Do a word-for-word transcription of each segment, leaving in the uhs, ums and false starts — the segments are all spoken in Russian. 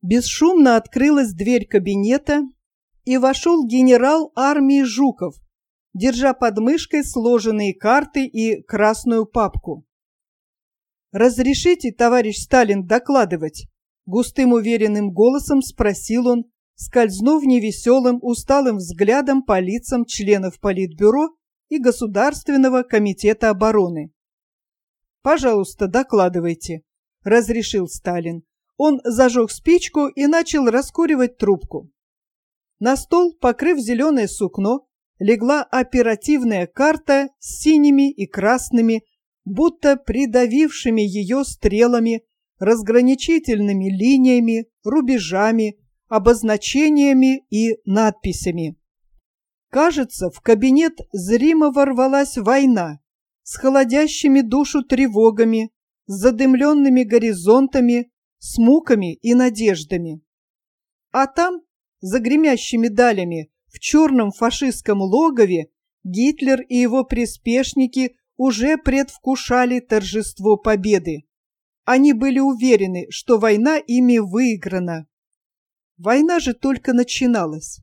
Бесшумно открылась дверь кабинета, и вошел генерал армии Жуков, держа под мышкой сложенные карты и красную папку. «Разрешите, товарищ Сталин, докладывать?» — густым уверенным голосом спросил он, скользнув невеселым, усталым взглядом по лицам членов Политбюро и Государственного комитета обороны. «Пожалуйста, докладывайте», — разрешил Сталин. Он зажег спичку и начал раскуривать трубку. На стол, покрыв зеленое сукно, легла оперативная карта с синими и красными, будто придавившими ее стрелами, разграничительными линиями, рубежами, обозначениями и надписями. Кажется, в кабинет зримо ворвалась война с холодящими душу тревогами, с задымленными горизонтами, с муками и надеждами. А там, за гремящими далями, в черном фашистском логове, Гитлер и его приспешники уже предвкушали торжество победы. Они были уверены, что война ими выиграна. Война же только начиналась.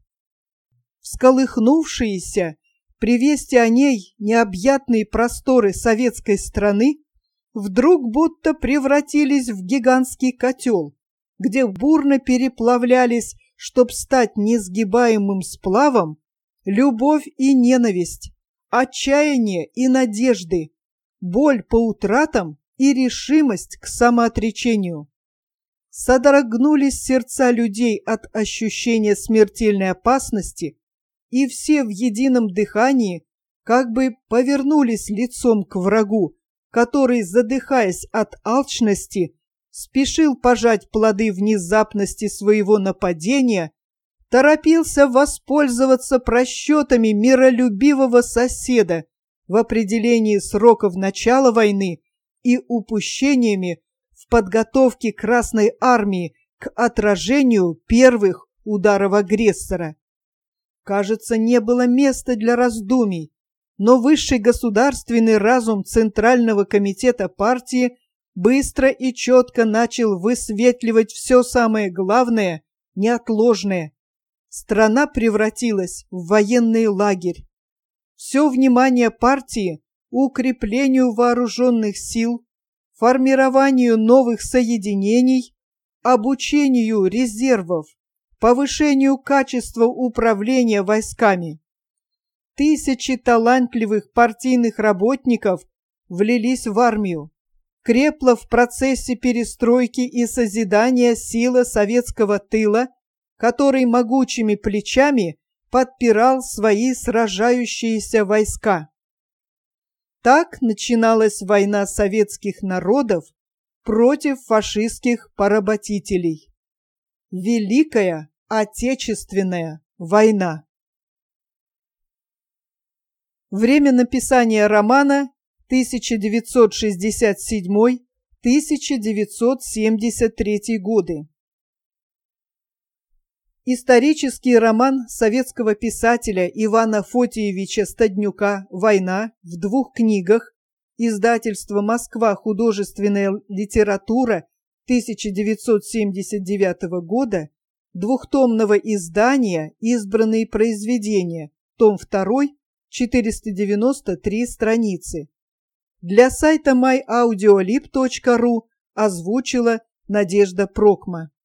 Всколыхнувшиеся при вести о ней необъятные просторы советской страны вдруг будто превратились в гигантский котел, где бурно переплавлялись, чтоб стать несгибаемым сплавом, любовь и ненависть, отчаяние и надежды, боль по утратам и решимость к самоотречению. Содрогнулись сердца людей от ощущения смертельной опасности, и все в едином дыхании как бы повернулись лицом к врагу, который, задыхаясь от алчности, спешил пожать плоды внезапности своего нападения, торопился воспользоваться просчетами миролюбивого соседа в определении сроков начала войны и упущениями в подготовке Красной Армии к отражению первых ударов агрессора. Кажется, не было места для раздумий, но высший государственный разум Центрального комитета партии быстро и четко начал высветливать все самое главное, неотложное. Страна превратилась в военный лагерь. Все внимание партии укреплению вооруженных сил, формированию новых соединений, обучению резервов, повышению качества управления войсками. Тысячи талантливых партийных работников влились в армию. Крепла в процессе перестройки и созидания сила советского тыла, который могучими плечами подпирал свои сражающиеся войска. Так начиналась война советских народов против фашистских поработителей. Великая Отечественная война. Время написания романа тысяча девятьсот шестьдесят седьмой — тысяча девятьсот семьдесят третий годы. Исторический роман советского писателя Ивана Фотиевича Стаднюка «Война» в двух книгах, издательство «Москва. Художественная литература» тысяча девятьсот семьдесят девятого года, двухтомного издания «Избранные произведения», том второй, четыреста девяносто три страницы. Для сайта май аудиолиб точка ру озвучила Надежда Прокма.